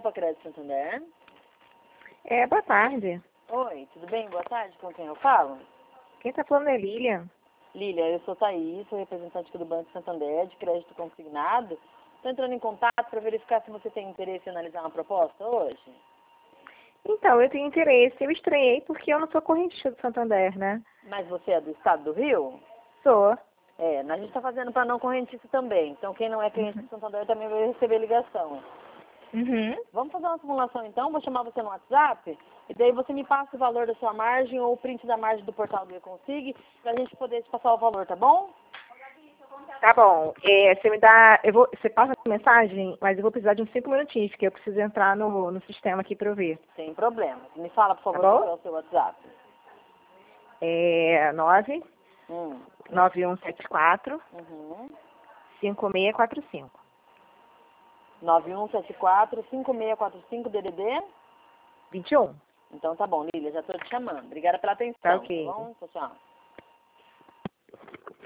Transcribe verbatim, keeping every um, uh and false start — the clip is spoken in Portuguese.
Copa Crédito Santander. É, boa tarde. Oi, tudo bem? Boa tarde, com quem eu falo? Quem tá falando é Lilian. Lília, eu sou Thaís, sou representante aqui do Banco Santander, de crédito consignado. Estou entrando em contato para verificar se você tem interesse em analisar uma proposta hoje. Então, eu tenho interesse. Eu estranhei porque eu não sou correntista do Santander, né? Mas você é do estado do Rio? Sou. É, a gente está fazendo para não correntista também. Então, quem não é cliente Uhum. do Santander também vai receber ligação. Uhum. Vamos fazer uma simulação então, vou chamar você no WhatsApp, e daí você me passa o valor da sua margem ou o print da margem do portal do eConsig, pra gente poder te passar o valor, tá bom? Tá bom. É, você me dá. Eu vou, você passa a mensagem, mas eu vou precisar de uns cinco minutinhos, porque eu preciso entrar no, no sistema aqui para eu ver. Sem problema. Me fala, por Tá favor, qual bom? é o seu WhatsApp. É nove Hum. nove um sete quatro Uhum. cinco seis quatro cinco. nove um sete quatro, cinco seis quatro cinco, D D D? vinte e um. Então tá bom, Lília, já tô te chamando. Obrigada pela atenção, Tá tá ok. bom? Tchau, tchau.